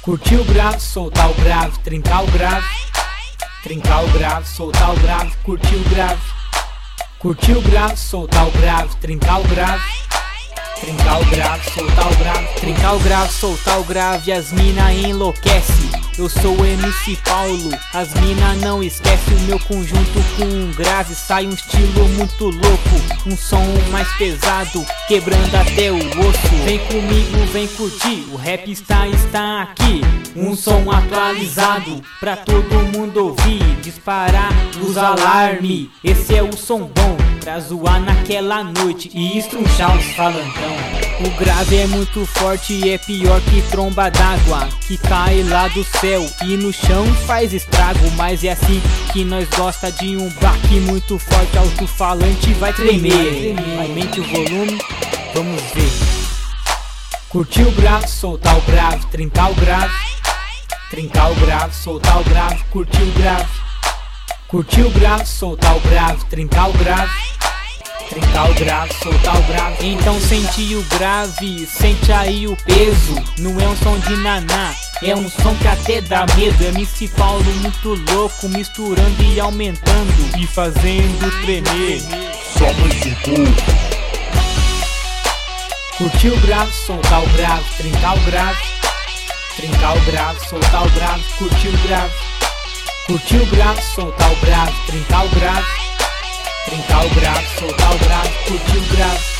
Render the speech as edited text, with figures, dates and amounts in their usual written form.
Curtir o grave, soltar o grave, trincar o grave. Trincar o grave, soltar o grave, curtir o grave. Curtir o grave, soltar o grave, trincar o grave. Trincar o grave, soltar o grave. Trincar o grave, soltar o grave, as mina enlouquece. Eu sou o MC Paulo, as mina não esquece. O meu conjunto com um grave sai um estilo muito louco. Um som mais pesado, quebrando até o osso. Vem comigo, vem curtir, o rap está aqui. Um som atualizado, pra todo mundo ouvir. Disparar os alarme, esse é o som bom pra zoar naquela noite e estrunchar os falantão. O grave é muito forte e é pior que tromba d'água que cai lá do céu e no chão faz estrago. Mas é assim que nós gosta de um baque muito forte. Alto-falante vai tremer, aumente o volume, vamos ver. Curtir o grave, soltar o grave, trincar o grave. Trincar o grave, soltar o grave, curtir o grave. Curtir o grave, soltar o grave, trincar o grave. Trincar o grave, soltar o grave. Então sente o grave, sente aí o peso. Não é um som de naná, é um som que até dá medo. MC Paulo muito louco, misturando e aumentando e fazendo tremer. Só mais um pouco. Curtir o grave, soltar o grave, trincar o grave. Trincar o grave, soltar o grave, curtir o grave. Curtir o grave, soltar o grave, trincar o grave. Trincar o grave, soltar o grave, curtir o grave.